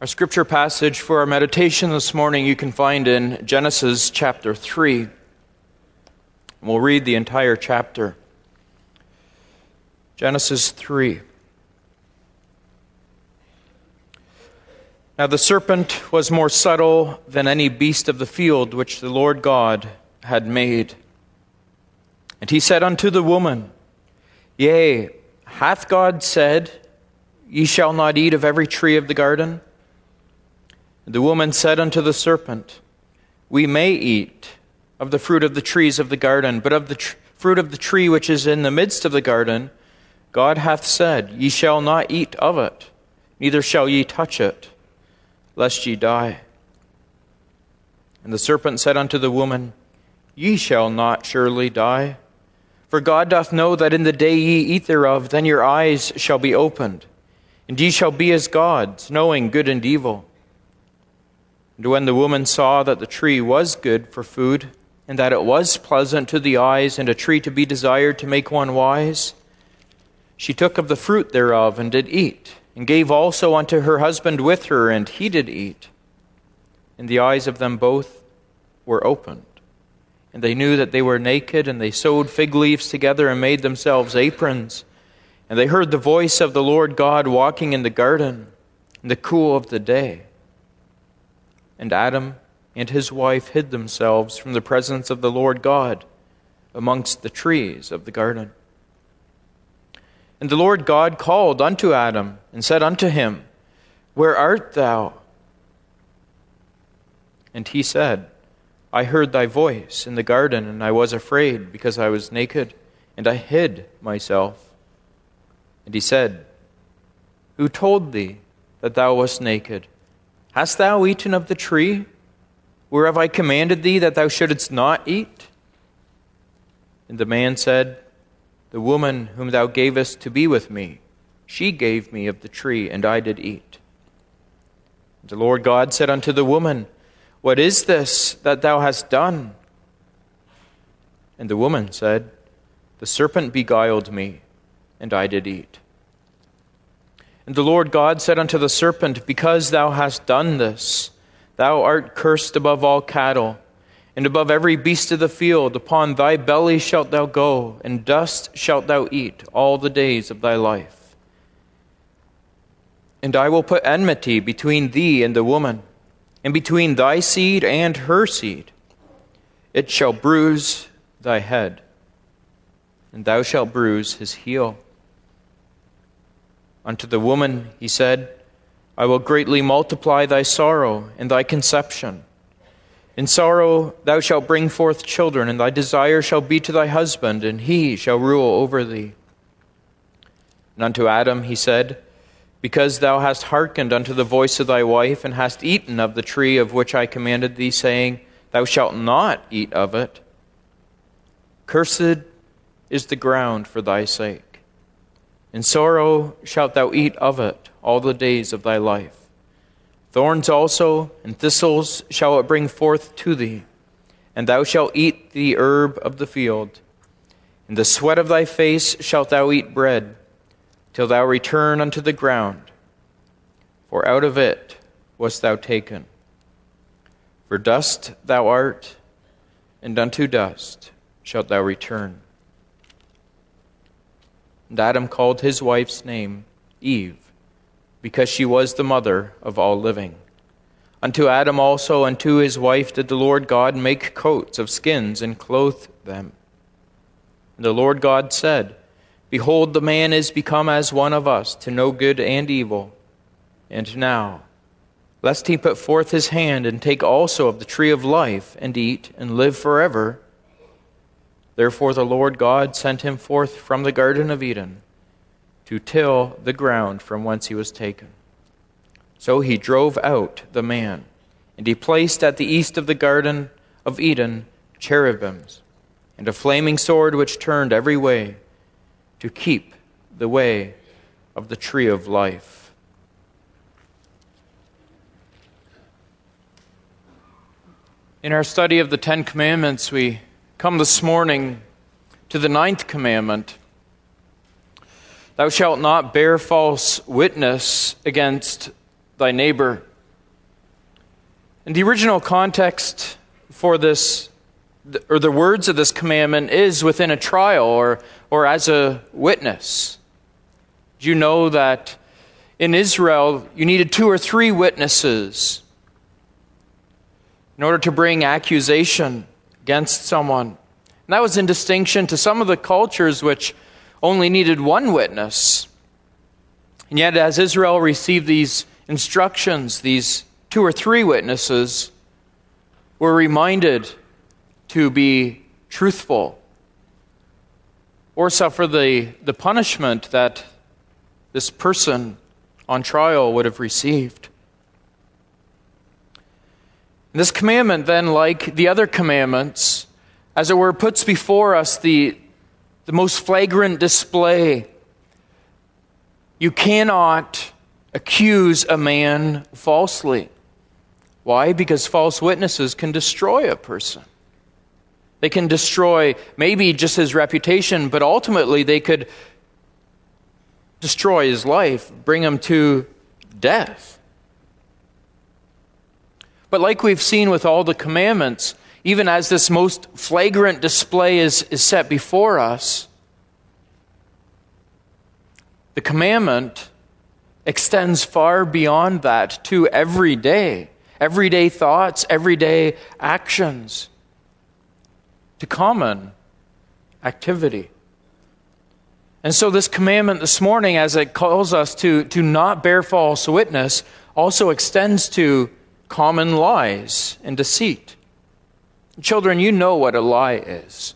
Our scripture passage for our meditation this morning you can find in Genesis chapter 3. We'll read the entire chapter. Genesis 3. Now the serpent was more subtle than any beast of the field which the Lord God had made. And he said unto the woman, Yea, hath God said, Ye shall not eat of every tree of the garden? And the woman said unto the serpent, We may eat of the fruit of the trees of the garden, but of the fruit of the tree which is in the midst of the garden, God hath said, Ye shall not eat of it, neither shall ye touch it, lest ye die. And the serpent said unto the woman, Ye shall not surely die. For God doth know that in the day ye eat thereof, then your eyes shall be opened, and ye shall be as gods, knowing good and evil. And when the woman saw that the tree was good for food, and that it was pleasant to the eyes, and a tree to be desired to make one wise, she took of the fruit thereof, and did eat, and gave also unto her husband with her, and he did eat. And the eyes of them both were opened, and they knew that they were naked, and they sewed fig leaves together, and made themselves aprons. And they heard the voice of the Lord God walking in the garden in the cool of the day. And Adam and his wife hid themselves from the presence of the Lord God amongst the trees of the garden. And the Lord God called unto Adam, and said unto him, Where art thou? And he said, I heard thy voice in the garden, and I was afraid, because I was naked, and I hid myself. And he said, Who told thee that thou wast naked? Hast thou eaten of the tree, whereof I commanded thee that thou shouldest not eat? And the man said, The woman whom thou gavest to be with me, she gave me of the tree, and I did eat. And the Lord God said unto the woman, What is this that thou hast done? And the woman said, The serpent beguiled me, and I did eat. And the Lord God said unto the serpent, Because thou hast done this, thou art cursed above all cattle, and above every beast of the field. Upon thy belly shalt thou go, and dust shalt thou eat all the days of thy life. And I will put enmity between thee and the woman, and between thy seed and her seed. It shall bruise thy head, and thou shalt bruise his heel. Unto the woman he said, I will greatly multiply thy sorrow and thy conception. In sorrow thou shalt bring forth children, and thy desire shall be to thy husband, and he shall rule over thee. And unto Adam he said, Because thou hast hearkened unto the voice of thy wife, and hast eaten of the tree of which I commanded thee, saying, Thou shalt not eat of it. Cursed is the ground for thy sake. In sorrow shalt thou eat of it all the days of thy life. Thorns also and thistles shall it bring forth to thee, and thou shalt eat the herb of the field. In the sweat of thy face shalt thou eat bread, till thou return unto the ground. For out of it wast thou taken. For dust thou art, and unto dust shalt thou return. And Adam called his wife's name Eve, because she was the mother of all living. Unto Adam also and to his wife did the Lord God make coats of skins, and clothe them. And the Lord God said, Behold, the man is become as one of us, to know good and evil. And now, lest he put forth his hand, and take also of the tree of life, and eat, and live forever. Therefore the Lord God sent him forth from the Garden of Eden, to till the ground from whence he was taken. So he drove out the man, and he placed at the east of the Garden of Eden cherubims, and a flaming sword which turned every way, to keep the way of the tree of life. In our study of the Ten Commandments, we come this morning to the 9th commandment. Thou shalt not bear false witness against thy neighbor. And the original context for this, or the words of this commandment, is within a trial or as a witness. You know that in Israel, you needed 2 or 3 witnesses in order to bring accusation against someone. And that was in distinction to some of the cultures which only needed 1 witness. And yet, as Israel received these instructions, these 2 or 3 witnesses were reminded to be truthful or suffer the punishment that this person on trial would have received. This commandment then, like the other commandments, as it were, puts before us the most flagrant display. You cannot accuse a man falsely. Why? Because false witnesses can destroy a person. They can destroy maybe just his reputation, but ultimately they could destroy his life, bring him to death. But like we've seen with all the commandments, even as this most flagrant display is set before us, the commandment extends far beyond that to everyday thoughts, everyday actions, to common activity. And so this commandment this morning, as it calls us to not bear false witness, also extends to common lies and deceit. Children, you know what a lie is.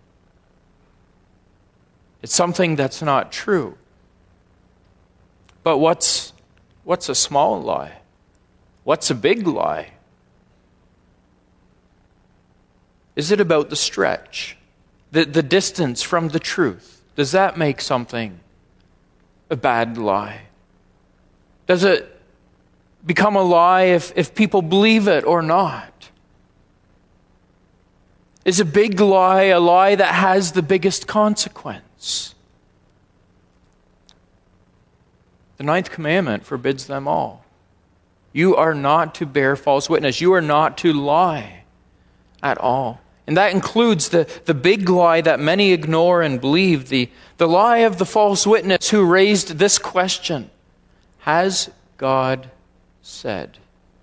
It's something that's not true. But what's a small lie? What's a big lie? Is it about the stretch, the distance from the truth? Does that make something a bad lie? Does it become a lie if people believe it or not? Is a big lie a lie that has the biggest consequence? The 9th commandment forbids them all. You are not to bear false witness. You are not to lie at all. And that includes the big lie that many ignore and believe, the lie of the false witness who raised this question: has God said?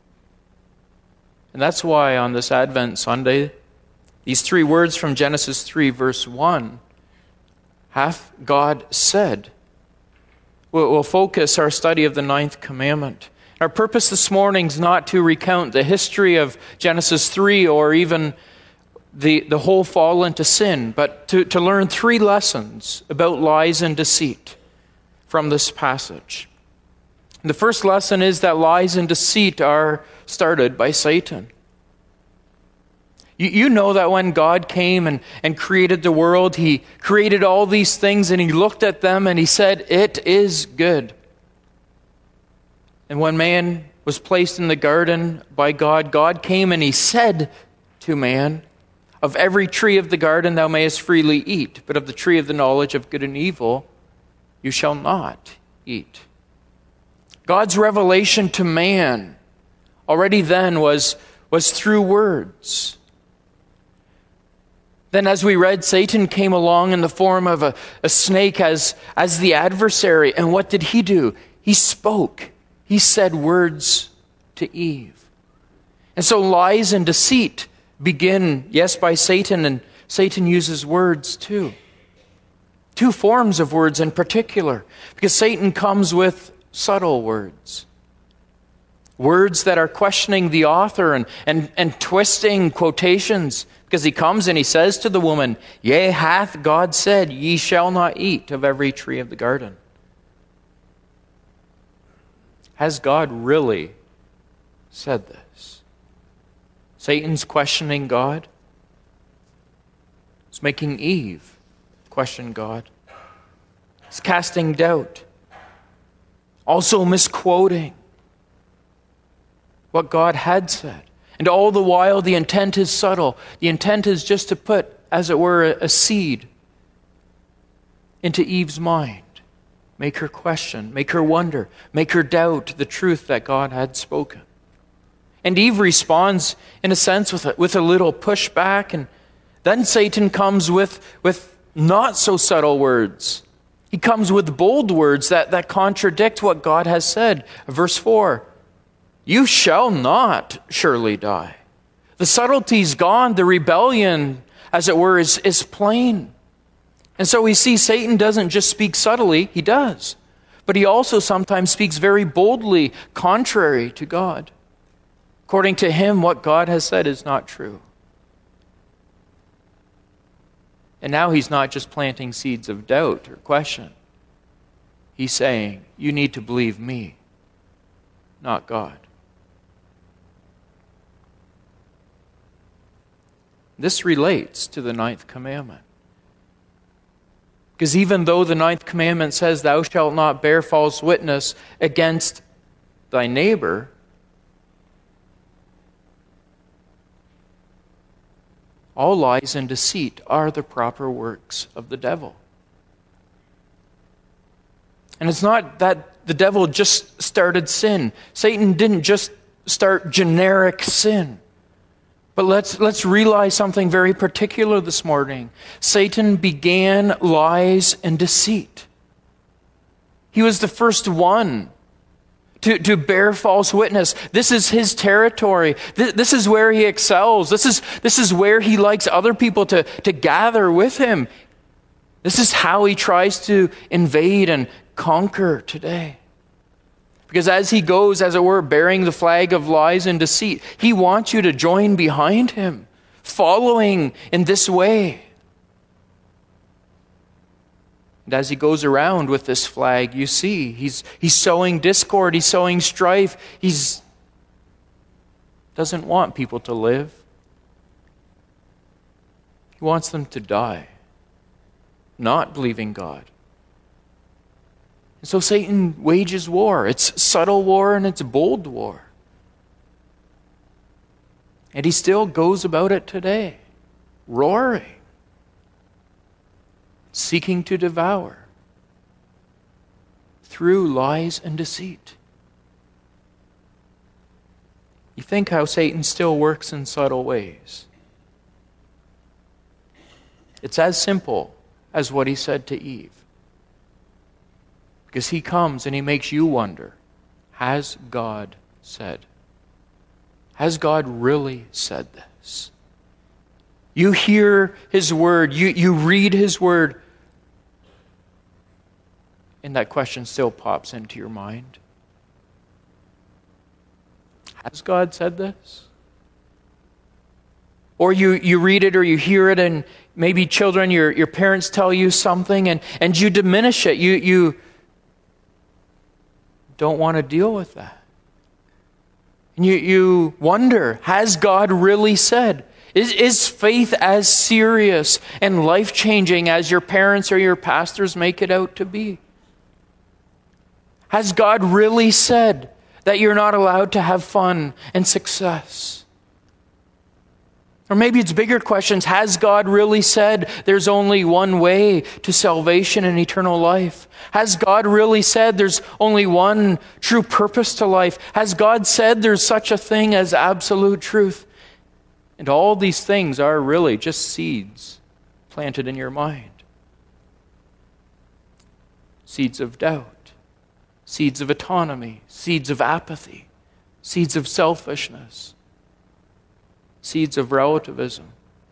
And that's why on this Advent Sunday, these 3 words from Genesis 3, verse 1, hath God said? We'll focus our study of the 9th commandment. Our purpose this morning is not to recount the history of Genesis 3 or even the whole fall into sin, but to learn 3 lessons about lies and deceit from this passage. And the first lesson is that lies and deceit are started by Satan. You know that when God came and created the world, He created all these things and He looked at them and He said, "It is good." And when man was placed in the garden by God, God came and He said to man, "Of every tree of the garden thou mayest freely eat, but of the tree of the knowledge of good and evil you shall not eat." God's revelation to man already then was through words. Then, as we read, Satan came along in the form of a snake as the adversary. And what did he do? He spoke. He said words to Eve. And so lies and deceit begin, yes, by Satan, and Satan uses words too. 2 forms of words in particular, because Satan comes with subtle words. Words that are questioning the author and twisting quotations, because he comes and he says to the woman, "Yea, hath God said, ye shall not eat of every tree of the garden." Has God really said this? Satan's questioning God. He's making Eve question God. He's casting doubt. Also misquoting what God had said. And all the while, the intent is subtle. The intent is just to put, as it were, a seed into Eve's mind. Make her question, make her wonder, make her doubt the truth that God had spoken. And Eve responds, in a sense, with a little pushback. And then Satan comes with not so subtle words. He comes with bold words that contradict what God has said. Verse 4, "You shall not surely die." The subtlety's gone. The rebellion, as it were, is plain. And so we see Satan doesn't just speak subtly, he does. But he also sometimes speaks very boldly, contrary to God. According to him, what God has said is not true. And now he's not just planting seeds of doubt or question. He's saying, you need to believe me, not God. This relates to the 9th commandment. Because even though the 9th commandment says, "Thou shalt not bear false witness against thy neighbor," all lies and deceit are the proper works of the devil. And it's not that the devil just started sin. Satan didn't just start generic sin. But let's realize something very particular this morning. Satan began lies and deceit. He was the first one to bear false witness. This is his territory. This is where he excels. This is where he likes other people to gather with him. This is how he tries to invade and conquer today. Because as he goes, as it were, bearing the flag of lies and deceit, he wants you to join behind him, following in this way. And as he goes around with this flag, you see, he's sowing discord, he's sowing strife, doesn't want people to live. He wants them to die, not believing God. And so Satan wages war. It's subtle war and it's bold war. And he still goes about it today, roaring, seeking to devour through lies and deceit. You think how Satan still works in subtle ways. It's as simple as what he said to Eve. Because he comes and he makes you wonder, has God said? Has God really said this? You hear his word, you read his word, and that question still pops into your mind. Has God said this? Or you read it or you hear it, and maybe children, your parents tell you something, and you diminish it. You don't want to deal with that. And you wonder, has God really said? Is faith as serious and life-changing as your parents or your pastors make it out to be? Has God really said that you're not allowed to have fun and success? Or maybe it's bigger questions. Has God really said there's only one way to salvation and eternal life? Has God really said there's only one true purpose to life? Has God said there's such a thing as absolute truth? And all these things are really just seeds planted in your mind. Seeds of doubt, seeds of autonomy, seeds of apathy, seeds of selfishness, seeds of relativism.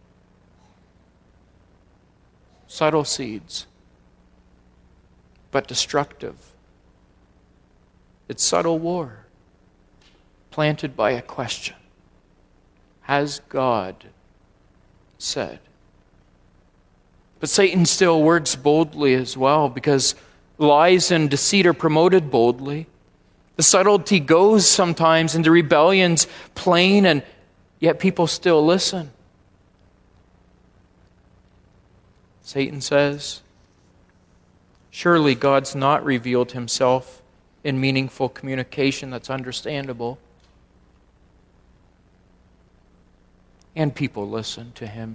Subtle seeds, but destructive. It's subtle war, planted by a question. Has God said? But Satan still works boldly as well, because lies and deceit are promoted boldly. The subtlety goes sometimes into rebellion's plain, and yet people still listen. Satan says, surely God's not revealed himself in meaningful communication that's understandable. And people listen to him.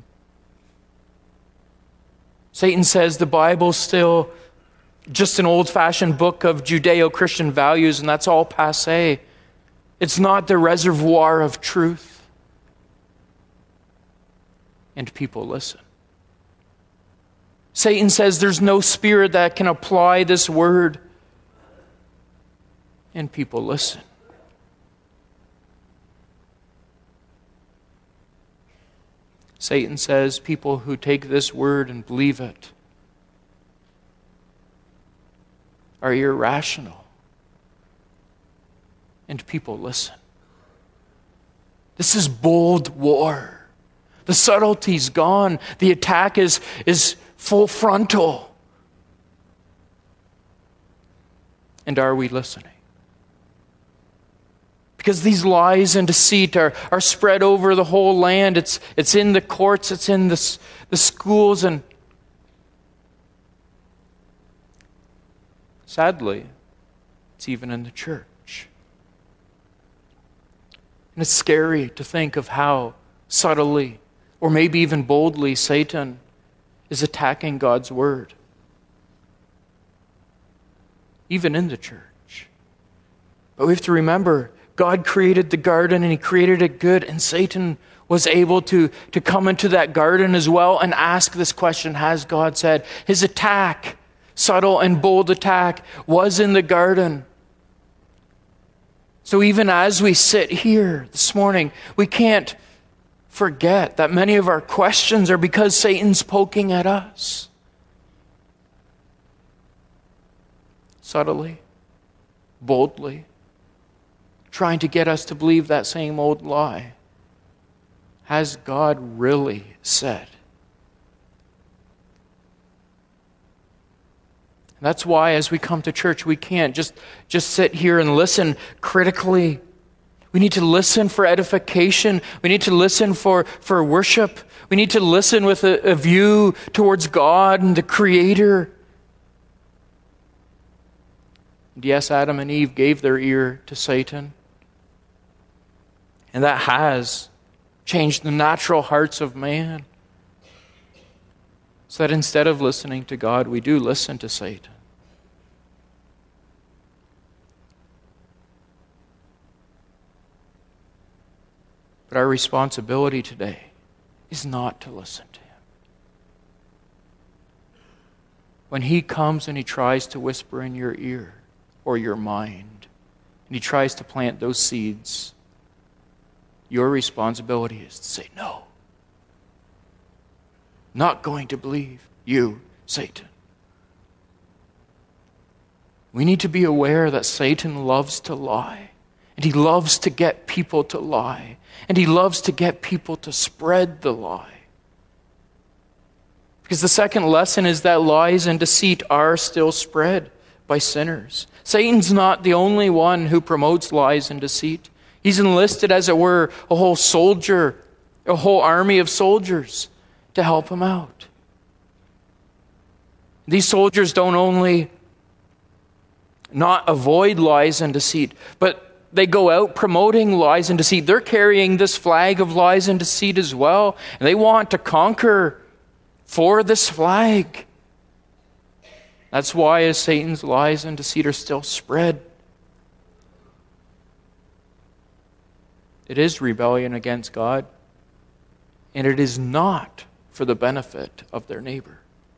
Satan says the Bible's still just an old-fashioned book of Judeo-Christian values, and that's all passé. It's not the reservoir of truth. And people listen. Satan says there's no spirit that can apply this word. And people listen. Satan says people who take this word and believe it are irrational. And people listen. This is bold war. The subtlety's gone. The attack is full frontal. And are we listening? Because these lies and deceit are spread over the whole land. It's in the courts, it's in the schools, and sadly, it's even in the church. And it's scary to think of how subtly, or maybe even boldly, Satan is attacking God's word. Even in the church. But we have to remember, God created the garden and He created it good, and Satan was able to come into that garden as well and ask this question, has God said? His attack, subtle and bold attack, was in the garden. So even as we sit here this morning, we can't forget that many of our questions are because Satan's poking at us. Subtly, boldly, trying to get us to believe that same old lie. Has God really said? That's why as we come to church, we can't just sit here and listen critically. We need to listen for edification. We need to listen for worship. We need to listen with a view towards God and the Creator. And yes, Adam and Eve gave their ear to Satan. And that has changed the natural hearts of man. So that instead of listening to God, we do listen to Satan. But our responsibility today is not to listen to him. When he comes and he tries to whisper in your ear or your mind, and he tries to plant those seeds, your responsibility is to say, no. Not going to believe you, Satan. We need to be aware that Satan loves to lie. And he loves to get people to lie. And he loves to get people to spread the lie. Because the second lesson is that lies and deceit are still spread by sinners. Satan's not the only one who promotes lies and deceit. He's enlisted, as it were, a whole army of soldiers to help him out. These soldiers don't only not avoid lies and deceit, but they go out promoting lies and deceit. They're carrying this flag of lies and deceit as well. And they want to conquer for this flag. That's why as Satan's lies and deceit are still spread, it is rebellion against God. And it is not for the benefit of their neighbor.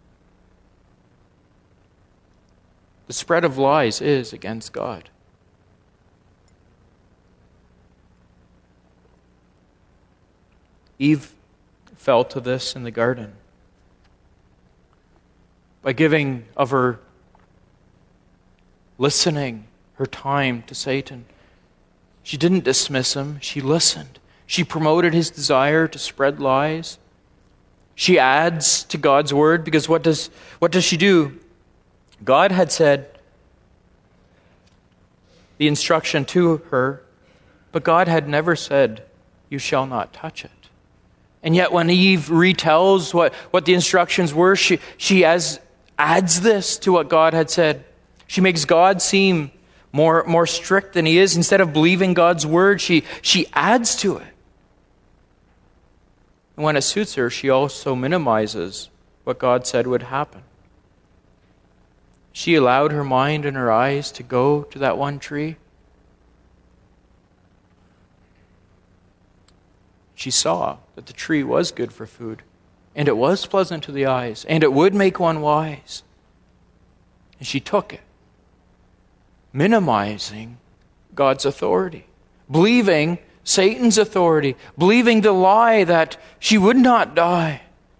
The spread of lies is against God. Eve fell to this in the garden by giving of her listening, her time to Satan. She didn't dismiss him, she listened. She promoted his desire to spread lies. She adds to God's word, because what does she do? God had said the instruction to her, but God had never said, you shall not touch it. And yet when Eve retells what the instructions were, she adds this to what God had said. She makes God seem more strict than he is. Instead of believing God's word, she adds to it. And when it suits her, she also minimizes what God said would happen. She allowed her mind and her eyes to go to that one tree. she saw that the tree was good for food, and it was pleasant to the eyes, and it would make one wise. And she took it, minimizing God's authority, believing Satan's authority, believing the lie that she would not die.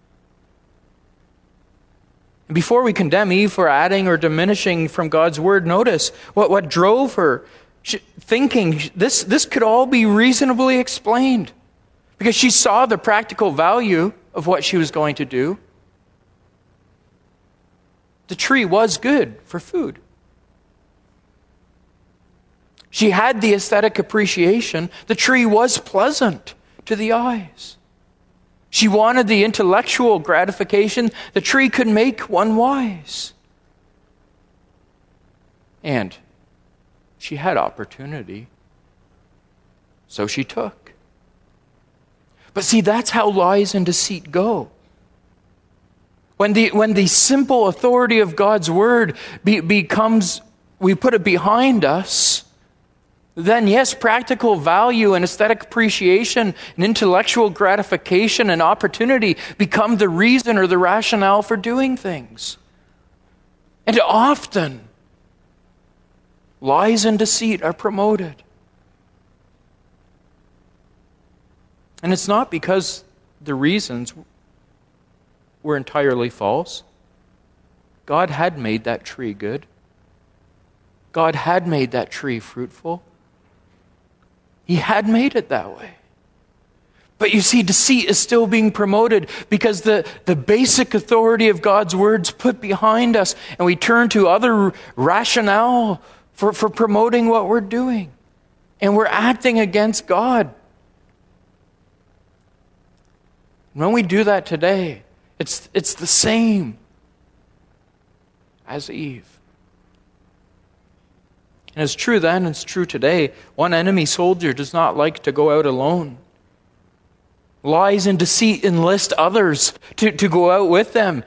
And before we condemn Eve for adding or diminishing from God's word, notice what drove her thinking this could all be reasonably explained. Because she saw the practical value of what she was going to do. The tree was good for food. She had the aesthetic appreciation. The tree was pleasant to the eyes. She wanted the intellectual gratification. The tree could make one wise. And she had opportunity, so she took. But see, that's how lies and deceit go. When the simple authority of God's word becomes, we put it behind us, then yes, practical value and aesthetic appreciation and intellectual gratification and opportunity become the reason or the rationale for doing things. And often, lies and deceit are promoted. And it's not because the reasons were entirely false. God had made that tree good. God had made that tree fruitful. He had made it that way. But you see, deceit is still being promoted because the basic authority of God's word's put behind us, and we turn to other rationale for promoting what we're doing. And we're acting against God. When we do that today, it's the same as Eve. And it's true then, it's true today. One enemy soldier does not like to go out alone. Lies and deceit enlist others to go out with them.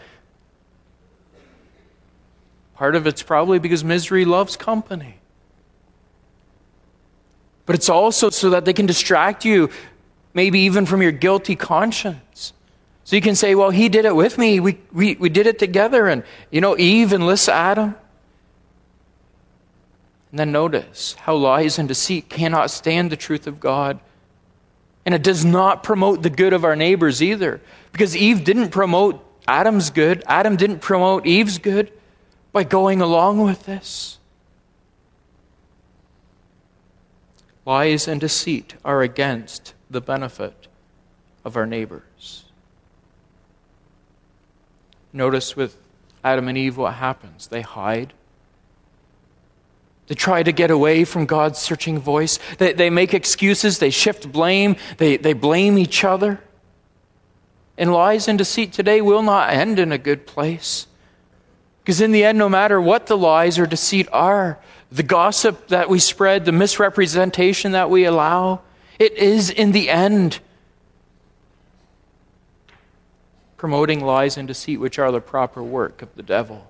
Part of it's probably because misery loves company. But it's also so that they can distract you, maybe even from your guilty conscience. So you can say, well, he did it with me. We did it together. And, Eve enlists Adam. And then notice how lies and deceit cannot stand the truth of God. And it does not promote the good of our neighbors either. Because Eve didn't promote Adam's good. Adam didn't promote Eve's good by going along with this. Lies and deceit are against the benefit of our neighbors. Notice with Adam and Eve what happens. They hide. They try to get away from God's searching voice. They make excuses. They shift blame. They blame each other. And lies and deceit today will not end in a good place. Because in the end, no matter what the lies or deceit are, the gossip that we spread, the misrepresentation that we allow, it is in the end promoting lies and deceit, which are the proper work of the devil.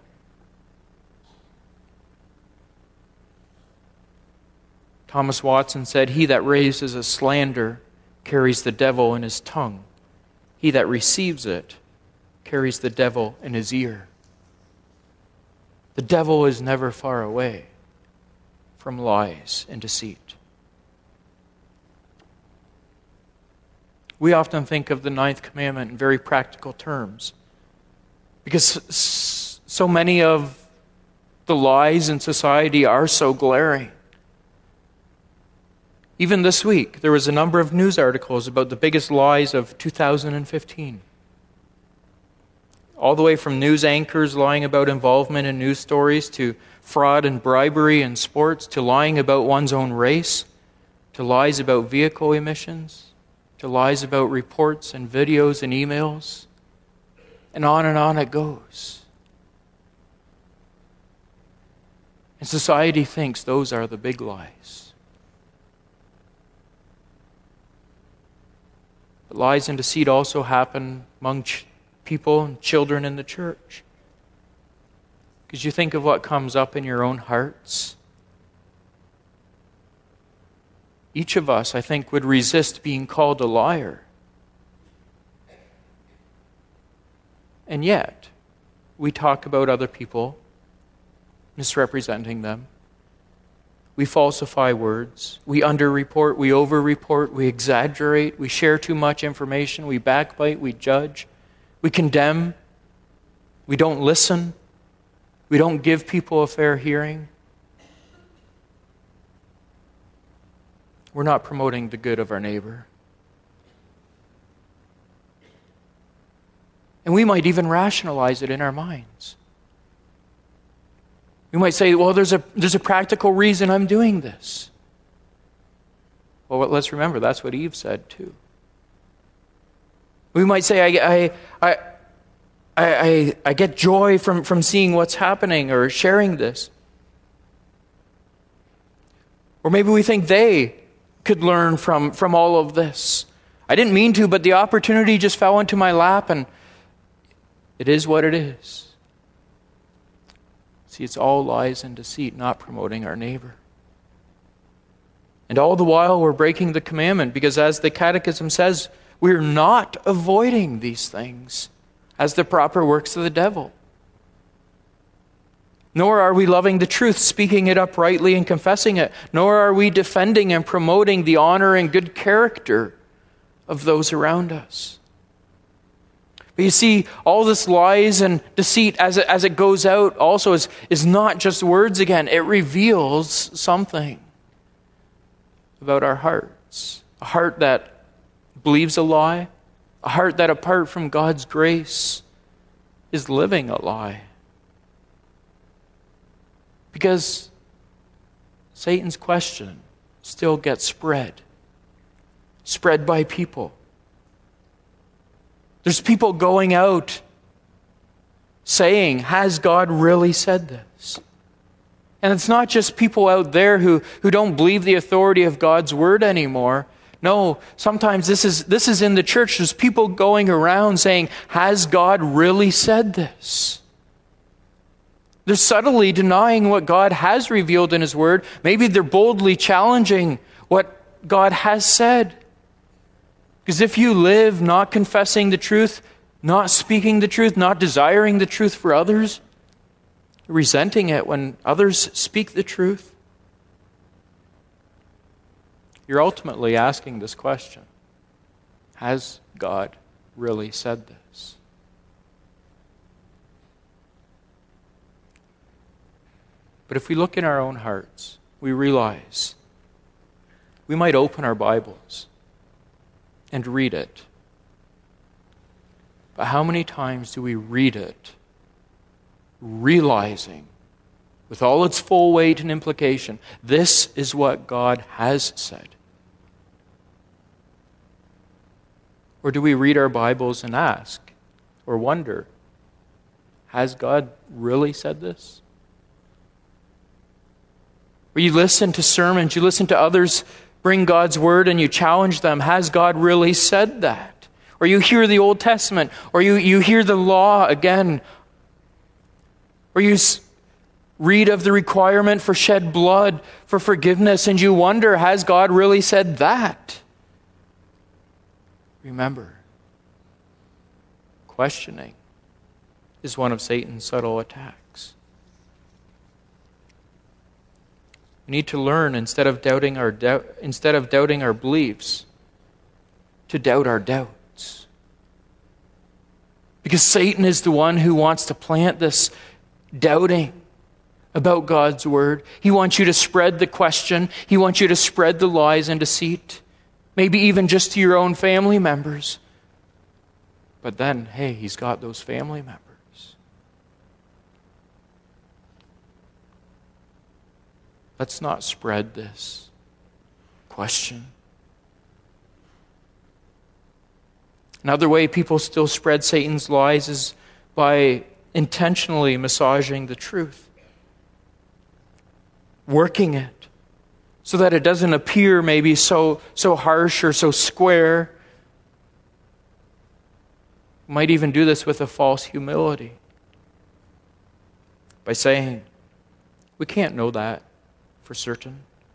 Thomas Watson said, "He that raises a slander carries the devil in his tongue. He that receives it carries the devil in his ear." The devil is never far away from lies and deceit. We often think of the ninth commandment in very practical terms because so many of the lies in society are so glaring. Even this week, there was a number of news articles about the biggest lies of 2015. All the way from news anchors lying about involvement in news stories, to fraud and bribery in sports, to lying about one's own race, to lies about vehicle emissions, to lies about reports and videos and emails, and on it goes. And society thinks those are the big lies. But lies and deceit also happen among people and children in the church. Because you think of what comes up in your own hearts. Each of us, I think, would resist being called a liar And yet, we talk about other people, misrepresenting them. We falsify words. We underreport. We overreport. We exaggerate. We share too much information. We backbite. We judge. We condemn. We don't listen. We don't give people a fair hearing. We're not promoting the good of our neighbor. And we might even rationalize it in our minds. We might say, well, there's a practical reason I'm doing this. Well, let's remember, that's what Eve said too. We might say, I get joy from seeing what's happening or sharing this. Or maybe we think they could learn from all of this. I didn't mean to, but the opportunity just fell into my lap, and it is what it is. See, it's all lies and deceit, not promoting our neighbor. And all the while we're breaking the commandment, because as the Catechism says, we're not avoiding these things as the proper works of the devil. Nor are we loving the truth, speaking it uprightly and confessing it. Nor are we defending and promoting the honor and good character of those around us. But you see, all this lies and deceit as it goes out also is not just words again. It reveals something about our hearts. A heart that believes a lie. A heart that apart from God's grace is living a lie. Because Satan's question still gets spread by people. There's people going out saying, has God really said this? And it's not just people out there who don't believe the authority of God's word anymore. No, sometimes this is in the church. There's people going around saying, has God really said this? They're subtly denying what God has revealed in His word. Maybe they're boldly challenging what God has said. Because if you live not confessing the truth, not speaking the truth, not desiring the truth for others, resenting it when others speak the truth, you're ultimately asking this question: has God really said this? But if we look in our own hearts, we realize we might open our Bibles and read it. But how many times do we read it realizing, with all its full weight and implication, this is what God has said? Or do we read our Bibles and ask or wonder, has God really said this? Or you listen to sermons, you listen to others bring God's word and you challenge them, has God really said that? Or you hear the Old Testament, or you hear the law again, or you read of the requirement for shed blood for forgiveness, and you wonder, has God really said that? Remember, questioning is one of Satan's subtle attacks. We need to learn, instead of doubting our beliefs, to doubt our doubts. Because Satan is the one who wants to plant this doubting about God's word. He wants you to spread the question. He wants you to spread the lies and deceit. Maybe even just to your own family members. But then, hey, he's got those family members. Let's not spread this question. Another way people still spread Satan's lies is by intentionally massaging the truth. Working it so that it doesn't appear maybe so harsh or so square. Might even do this with a false humility. By saying, we can't know that for certain.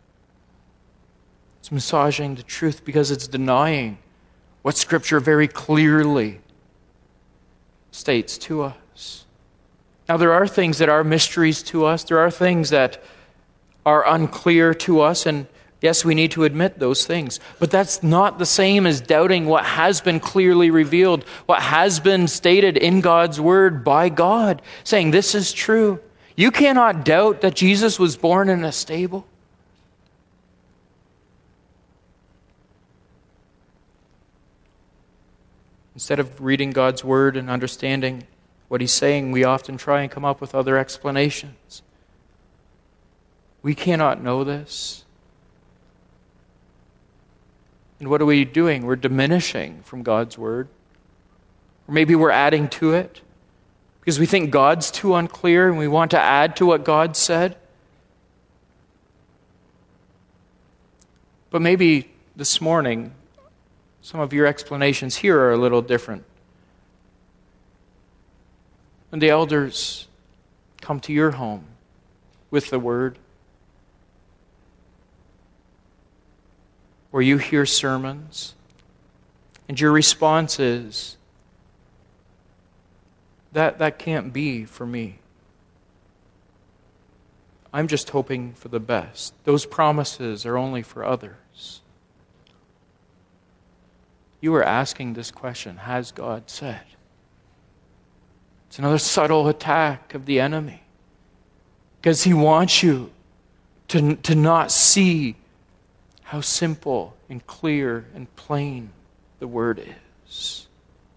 It's massaging the truth because it's denying what Scripture very clearly states to us. Now, there are things that are mysteries to us. There are things that are unclear to us, and yes, we need to admit those things. But that's not the same as doubting what has been clearly revealed, what has been stated in God's Word by God, saying this is true. You cannot doubt that Jesus was born in a stable. Instead of reading God's Word and understanding what He's saying, we often try and come up with other explanations. We cannot know this. And what are we doing? We're diminishing from God's Word. Or maybe we're adding to it because we think God's too unclear and we want to add to what God said. But maybe this morning, some of your explanations here are a little different. When the elders come to your home with the Word, or you hear sermons, and your response is, that can't be for me. I'm just hoping for the best. Those promises are only for others. You are asking this question, has God said? It's another subtle attack of the enemy, because he wants you to not see how simple and clear and plain the Word is.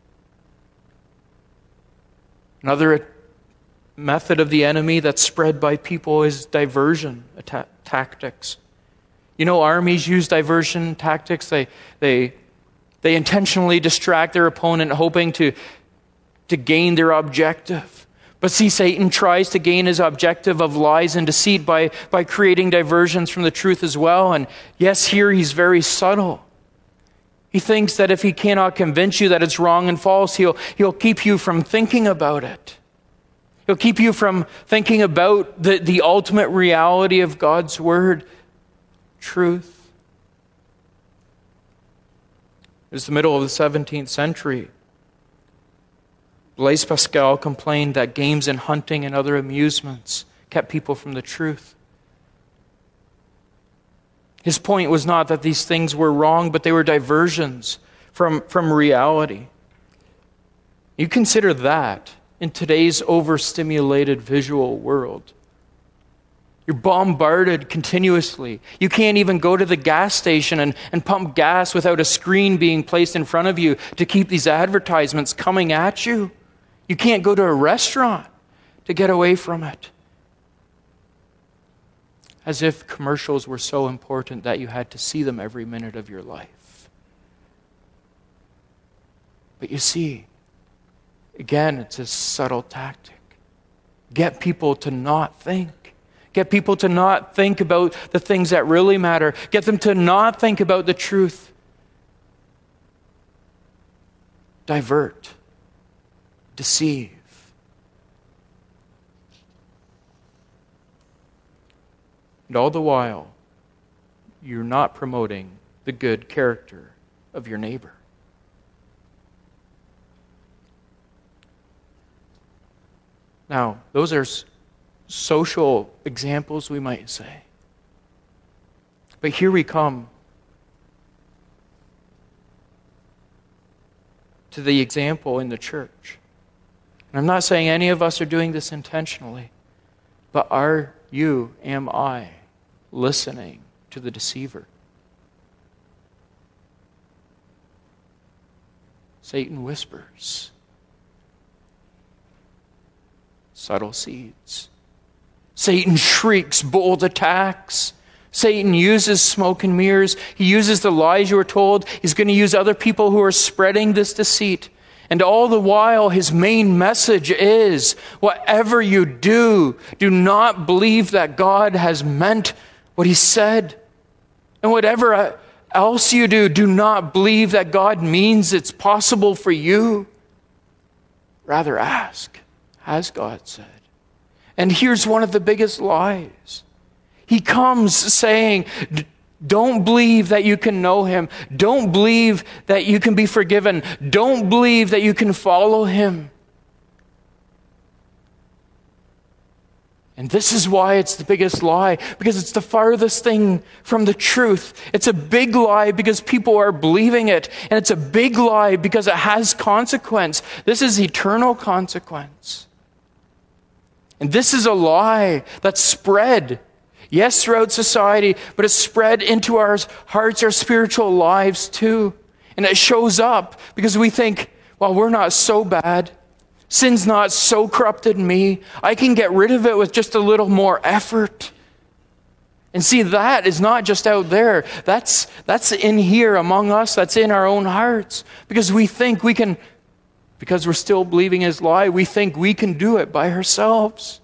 Another method of the enemy that's spread by people is diversion tactics. You know, armies use diversion tactics. They intentionally distract their opponent, hoping to gain their objective. But see, Satan tries to gain his objective of lies and deceit by creating diversions from the truth as well. And yes, here he's very subtle. He thinks that if he cannot convince you that it's wrong and false, he'll keep you from thinking about it. He'll keep you from thinking about the ultimate reality of God's Word, truth. It was the middle of the 17th century. Blaise Pascal complained that games and hunting and other amusements kept people from the truth. His point was not that these things were wrong, but they were diversions from reality. You consider that in today's overstimulated visual world. You're bombarded continuously. You can't even go to the gas station and pump gas without a screen being placed in front of you to keep these advertisements coming at you. You can't go to a restaurant to get away from it. As if commercials were so important that you had to see them every minute of your life. But you see, again, it's a subtle tactic. Get people to not think. Get people to not think about the things that really matter. Get them to not think about the truth. Divert. Deceive. And all the while, you're not promoting the good character of your neighbor. Now, those are social examples, we might say. But here we come to the example in the church. And I'm not saying any of us are doing this intentionally, but am I listening to the deceiver? Satan whispers. Subtle seeds. Satan shrieks bold attacks. Satan uses smoke and mirrors. He uses the lies you were told. He's going to use other people who are spreading this deceit. And all the while, his main message is, whatever you do, do not believe that God has meant what He said. And whatever else you do, do not believe that God means it's possible for you. Rather ask, has God said? And here's one of the biggest lies. He comes saying, don't believe that you can know Him. Don't believe that you can be forgiven. Don't believe that you can follow Him. And this is why it's the biggest lie, because it's the farthest thing from the truth. It's a big lie because people are believing it. And it's a big lie because it has consequence. This is eternal consequence. And this is a lie that's spread, yes, throughout society, but it's spread into our hearts, our spiritual lives too. And it shows up because we think, well, we're not so bad. Sin's not so corrupted me. I can get rid of it with just a little more effort. And see, that is not just out there. That's in here among us. That's in our own hearts. Because we think we can, because we're still believing his lie, we think we can do it by ourselves.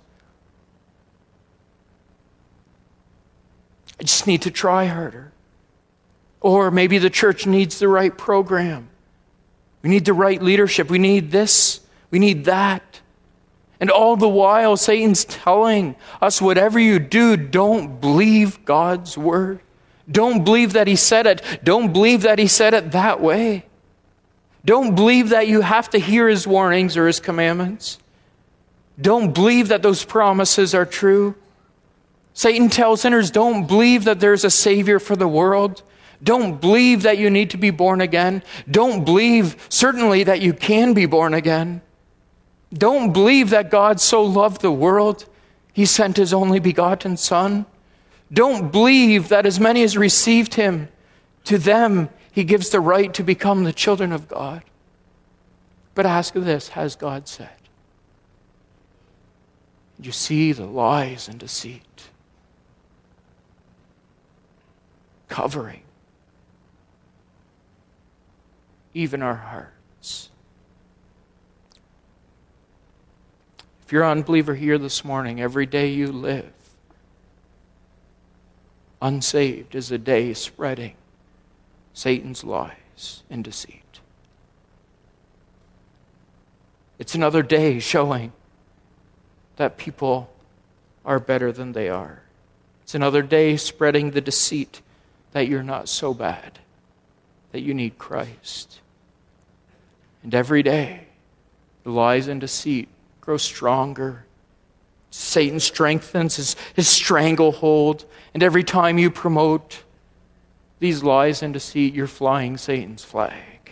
I just need to try harder. Or maybe the church needs the right program. We need the right leadership. We need this. We need that. And all the while, Satan's telling us, whatever you do, don't believe God's word. Don't believe that he said it. Don't believe that he said it that way. Don't believe that you have to hear his warnings or his commandments. Don't believe that those promises are true. Satan tells sinners, don't believe that there's a Savior for the world. Don't believe that you need to be born again. Don't believe, certainly, that you can be born again. Don't believe that God so loved the world, he sent his only begotten Son. Don't believe that as many as received him, to them he gives the right to become the children of God. But ask this, has God said? You see the lies and deceit covering even our hearts. If you're an unbeliever here this morning, every day you live unsaved is a day spreading Satan's lies and deceit. It's another day showing that people are better than they are. It's another day spreading the deceit that you're not so bad, that you need Christ. And every day, the lies and deceit grow stronger. Satan strengthens his stranglehold. And every time you promote these lies and deceit, you're flying Satan's flag.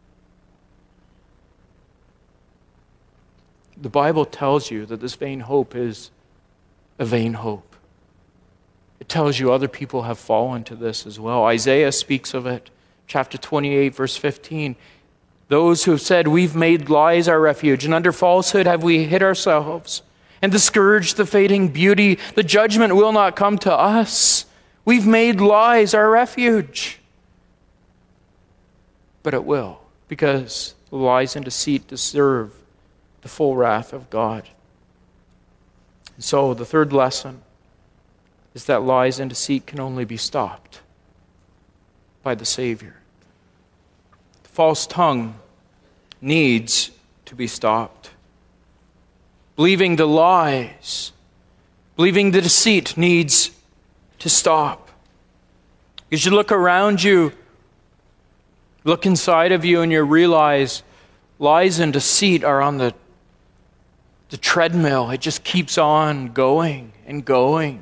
The Bible tells you that this vain hope is a vain hope. It tells you other people have fallen to this as well. Isaiah speaks of it. Chapter 28, verse 15. Those who have said, we've made lies our refuge, and under falsehood have we hid ourselves, and discouraged the fading beauty. The judgment will not come to us. We've made lies our refuge. But it will, because the lies and deceit deserve the full wrath of God. And so the third lesson is that lies and deceit can only be stopped by the Savior. The false tongue needs to be stopped. Believing the lies, believing the deceit needs to stop. As you look around you, look inside of you, and you realize lies and deceit are on the treadmill. It just keeps on going and going.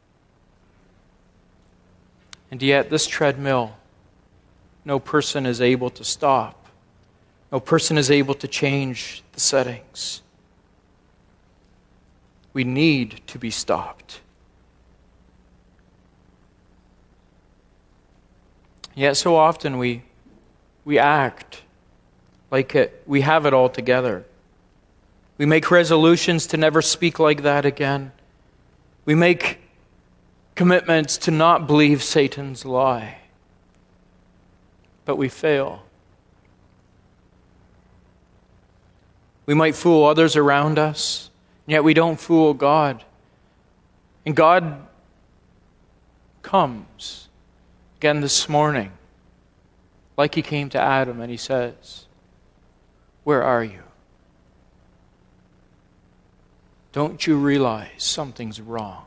And yet this treadmill, no person is able to stop. No person is able to change the settings. We need to be stopped. Yet so often we act like we have it all together. We make resolutions to never speak like that again. We make commitments to not believe Satan's lie. But we fail. We might fool others around us, and yet we don't fool God. And God comes again this morning, like he came to Adam, and he says, where are you? Don't you realize something's wrong?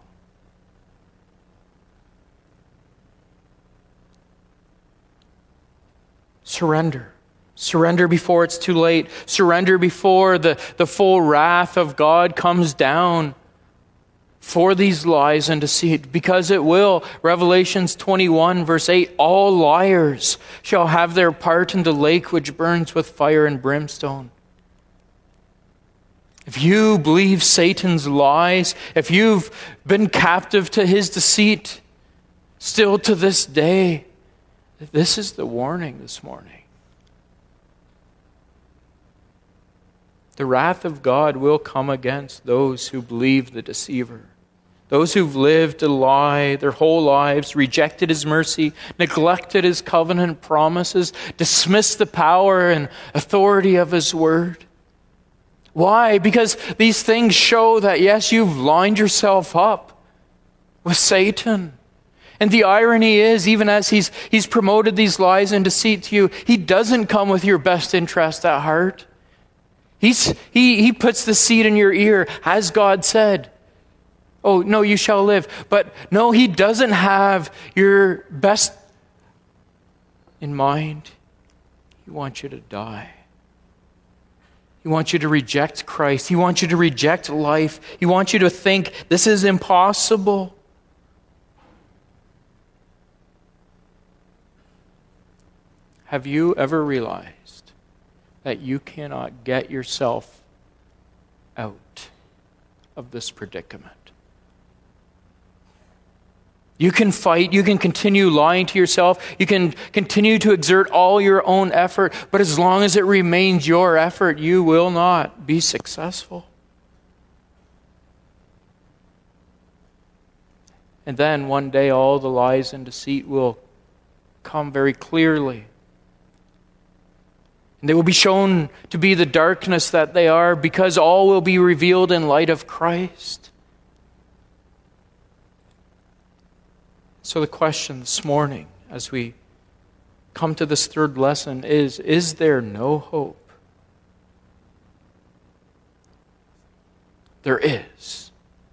Surrender. Surrender before it's too late. Surrender before the full wrath of God comes down for these lies and deceit, because it will. Revelations 21 verse 8, all liars shall have their part in the lake which burns with fire and brimstone. If you believe Satan's lies, if you've been captive to his deceit, still to this day, this is the warning this morning. The wrath of God will come against those who believe the deceiver. Those who've lived a lie their whole lives, rejected his mercy, neglected his covenant promises, dismissed the power and authority of his word. Why? Because these things show that, yes, you've lined yourself up with Satan. And the irony is, even as he's promoted these lies and deceit to you, he doesn't come with your best interest at heart. He puts the seed in your ear, as God said. Oh, no, you shall live. But no, he doesn't have your best in mind. He wants you to die. He wants you to reject Christ. He wants you to reject life. He wants you to think this is impossible. Have you ever realized that you cannot get yourself out of this predicament? You can fight, you can continue lying to yourself, you can continue to exert all your own effort, but as long as it remains your effort, you will not be successful. And then one day all the lies and deceit will come very clearly. And they will be shown to be the darkness that they are, because all will be revealed in light of Christ. So the question this morning, as we come to this third lesson, is there no hope? There is.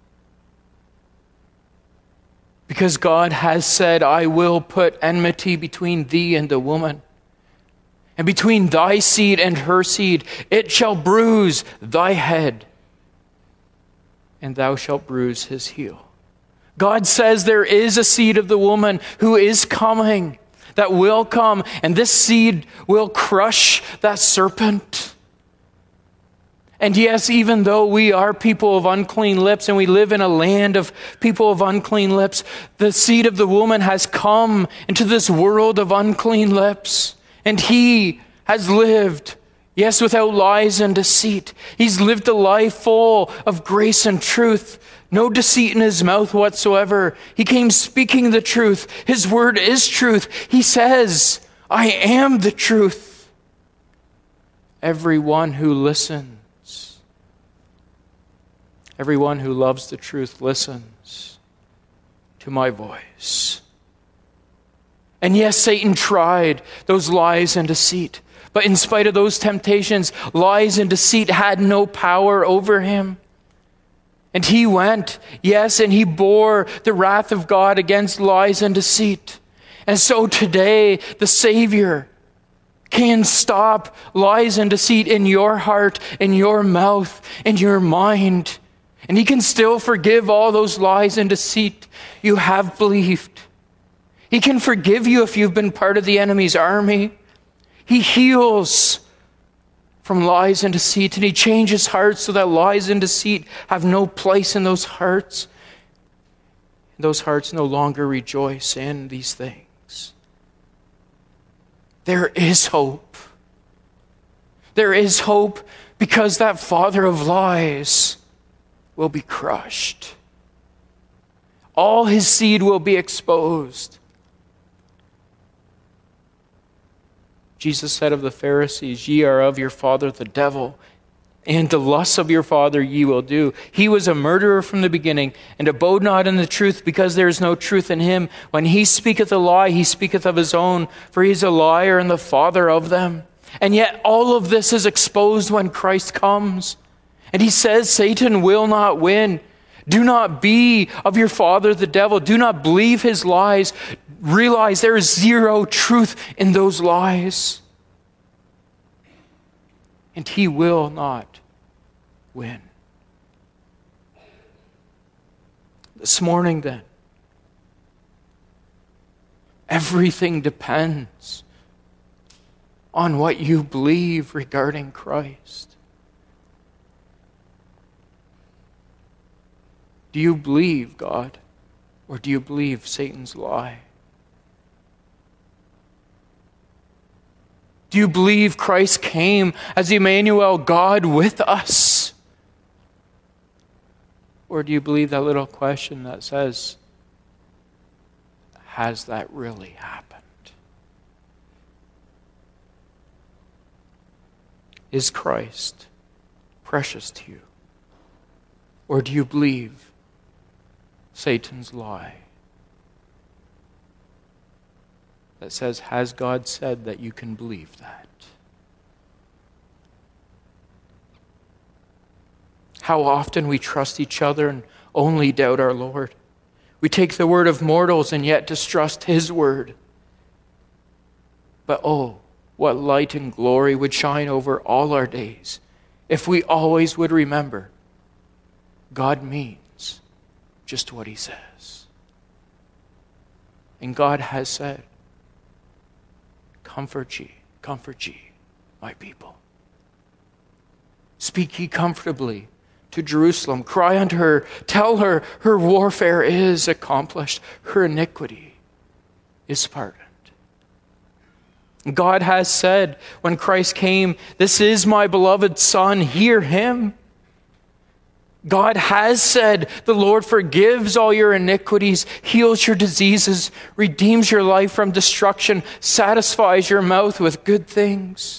Because God has said, I will put enmity between thee and the woman, and between thy seed and her seed. It shall bruise thy head, and thou shalt bruise his heel. God says there is a seed of the woman who is coming, that will come, and this seed will crush that serpent. And yes, even though we are people of unclean lips and we live in a land of people of unclean lips, the seed of the woman has come into this world of unclean lips. And he has lived, yes, without lies and deceit. He's lived a life full of grace and truth. No deceit in his mouth whatsoever. He came speaking the truth. His word is truth. He says, I am the truth. Everyone who listens, everyone who loves the truth listens to my voice. And yes, Satan tried those lies and deceit. But in spite of those temptations, lies and deceit had no power over him. And he went, yes, and he bore the wrath of God against lies and deceit. And so today, the Savior can stop lies and deceit in your heart, in your mouth, in your mind. And he can still forgive all those lies and deceit you have believed. He can forgive you if you've been part of the enemy's army. He heals from lies and deceit, and he changes hearts so that lies and deceit have no place in those hearts. Those hearts no longer rejoice in these things. There is hope. There is hope because that father of lies will be crushed. All his seed will be exposed. Jesus said of the Pharisees, ye are of your father the devil, and the lusts of your father ye will do. He was a murderer from the beginning, and abode not in the truth, because there is no truth in him. When he speaketh a lie, he speaketh of his own, for he is a liar and the father of them. And yet all of this is exposed when Christ comes. And he says Satan will not win. Do not be of your father the devil. Do not believe his lies. Realize there is zero truth in those lies. And he will not win. This morning, then, everything depends on what you believe regarding Christ. Do you believe God, or do you believe Satan's lie? Do you believe Christ came as Emmanuel, God with us? Or do you believe that little question that says, has that really happened? Is Christ precious to you? Or do you believe Satan's lie that says, has God said that you can believe that? How often we trust each other and only doubt our Lord. We take the word of mortals and yet distrust His word. But oh, what light and glory would shine over all our days if we always would remember God means just what He says. And God has said, comfort ye, my people. Speak ye comfortably to Jerusalem. Cry unto her, tell her her warfare is accomplished, her iniquity is pardoned. God has said when Christ came, this is my beloved Son, hear Him. God has said, the Lord forgives all your iniquities, heals your diseases, redeems your life from destruction, satisfies your mouth with good things.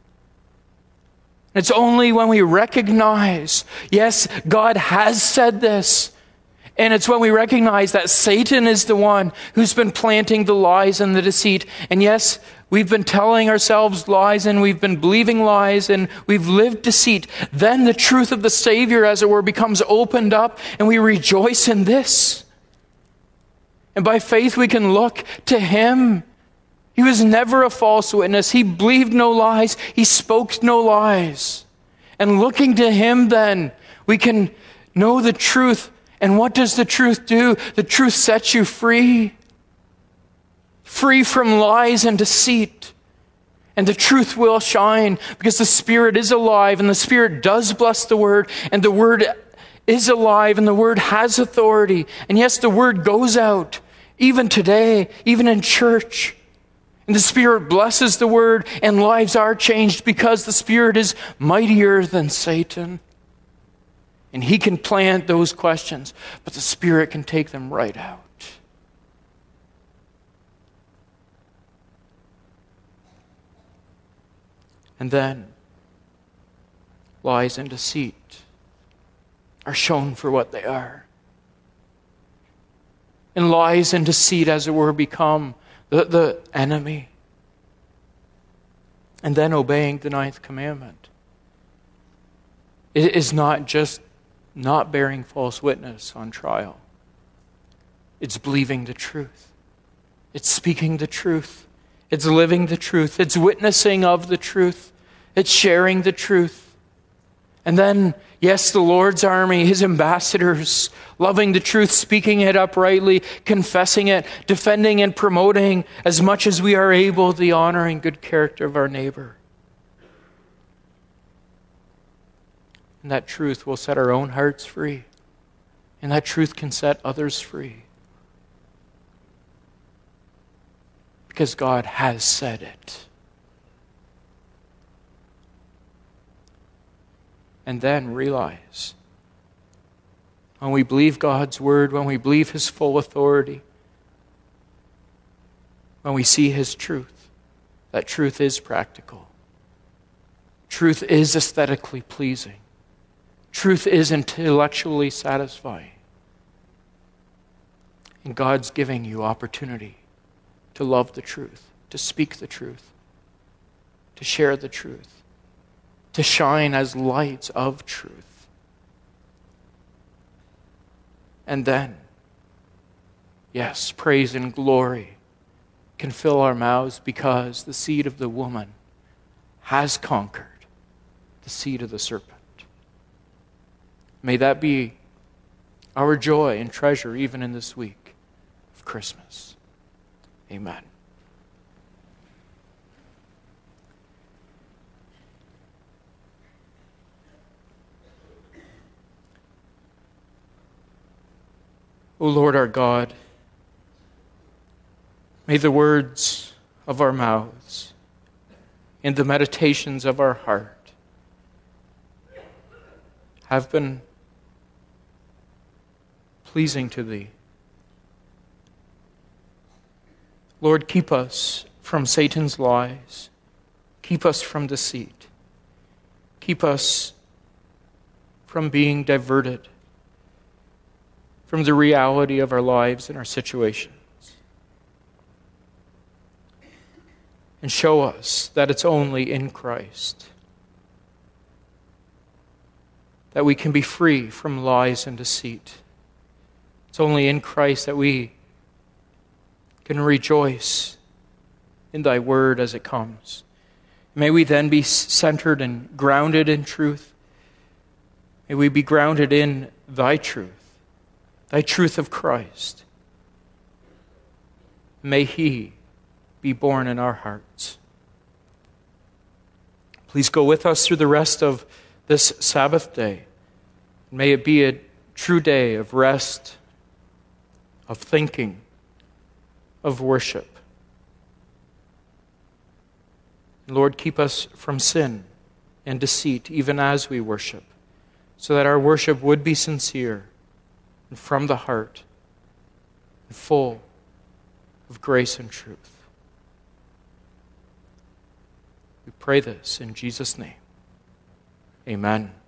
It's only when we recognize, yes, God has said this, and it's when we recognize that Satan is the one who's been planting the lies and the deceit. And yes, we've been telling ourselves lies and we've been believing lies and we've lived deceit. Then the truth of the Savior, as it were, becomes opened up and we rejoice in this. And by faith we can look to Him. He was never a false witness. He believed no lies. He spoke no lies. And looking to Him then, we can know the truth. And what does the truth do? The truth sets you free. Free from lies and deceit. And the truth will shine because the Spirit is alive and the Spirit does bless the Word and the Word is alive and the Word has authority. And yes, the Word goes out even today, even in church. And the Spirit blesses the Word and lives are changed because the Spirit is mightier than Satan. And he can plant those questions, but the Spirit can take them right out. And then, lies and deceit are shown for what they are. And lies and deceit, as it were, become the enemy. And then obeying the 9th commandment. It is not just not bearing false witness on trial. It's believing the truth. It's speaking the truth. It's living the truth. It's witnessing of the truth. It's sharing the truth. And then, yes, the Lord's army, His ambassadors, loving the truth, speaking it uprightly, confessing it, defending and promoting as much as we are able the honor and good character of our neighbor. And that truth will set our own hearts free. And that truth can set others free. Because God has said it. And then realize, when we believe God's word, when we believe His full authority, when we see His truth, that truth is practical. Truth is aesthetically pleasing. Truth is intellectually satisfying. And God's giving you opportunity to love the truth, to speak the truth, to share the truth, to shine as lights of truth. And then, yes, praise and glory can fill our mouths because the seed of the woman has conquered the seed of the serpent. May that be our joy and treasure even in this week of Christmas. Amen. O Lord our God, may the words of our mouths and the meditations of our heart have been pleasing to Thee. Lord, keep us from Satan's lies. Keep us from deceit. Keep us from being diverted from the reality of our lives and our situations. And show us that it's only in Christ that we can be free from lies and deceit. It's only in Christ that we can rejoice in Thy word as it comes. May we then be centered and grounded in truth. May we be grounded in Thy truth of Christ. May He be born in our hearts. Please go with us through the rest of this Sabbath day. May it be a true day of rest, of thinking, of worship. Lord, keep us from sin and deceit even as we worship, so that our worship would be sincere and from the heart, and full of grace and truth. We pray this in Jesus' name. Amen.